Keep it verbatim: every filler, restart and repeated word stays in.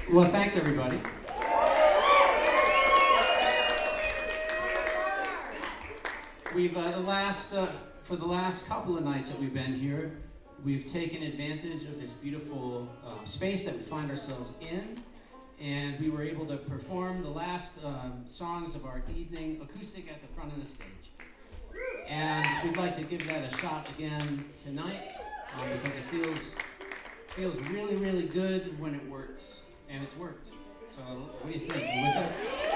Well, thanks everybody. We've uh, the last uh, for the last couple of nights that we've been here, we've taken advantage of this beautiful um, space that we find ourselves in, and we were able to perform the last um, songs of our evening acoustic at the front of the stage. And we'd like to give that a shot again tonight um, because it feels feels really, really good when it works, and it's worked. So, what do you think? You with us?